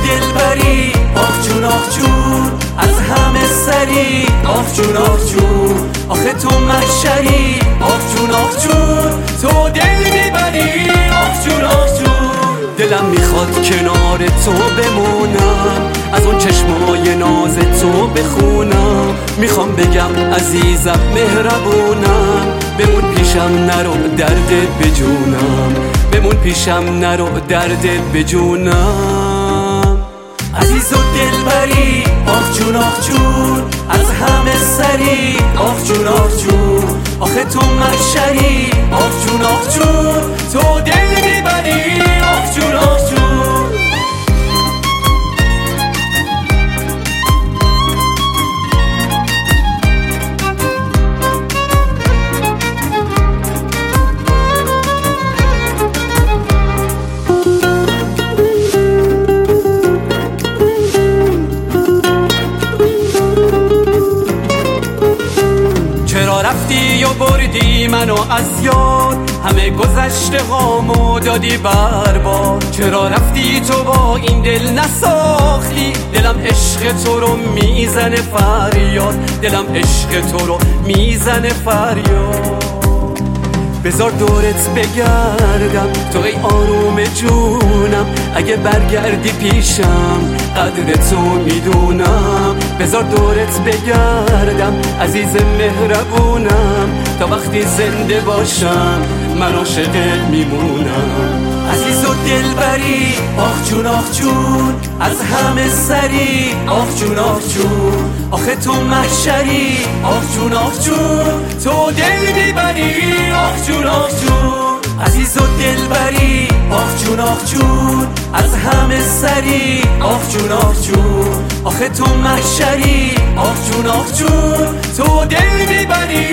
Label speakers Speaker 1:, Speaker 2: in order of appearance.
Speaker 1: دلبری آخ جون آخ جون، از همه سری آخ جون آخ جون، آخه تو محشری آخ جون آخ جون، تو دل میبری آخ جون آخ جون. دلم میخواد کنار تو بمونم، از اون چشمای ناز تو بخونم، میخوام بگم عزیزم مهربونم، بمون پیشم نرو درد بجونم، بمون پیشم نرو درد بجونم. عزیز و دلبری آخ جون آخ جون، از همه سری آخ جون آخ جون، آخه تو محشری آخ جون آخ جون، تو دل میبری آخ جون آخ جون. رفتی و بردی منو از یاد، همه گذشته هامو دادی برباد. چرا رفتی تو با این دل نساختی، دلم عشق تو رو میزنه فریاد، دلم عشق تو رو میزنه فریاد. بذار دورت بگردم تو ای آروم جونم، اگه برگردی پیشم قدر تو میدونم. بذار دورت بگردم عزیز مهربونم، تا وقتی زنده باشم من عاشقت میمونم. عزیز و دلبری آخ جون آخ جون، از همه سری آخ جون آخ جون، آخه تو محشری آخ جون آخ جون، تو دل میبری آخ جون آخ جون. عزیز و دلبری آخ جون آخ جون، از همه سری آخ جون آخ جون، آخه تو محشری آخ جون آخ جون، تو دل میبری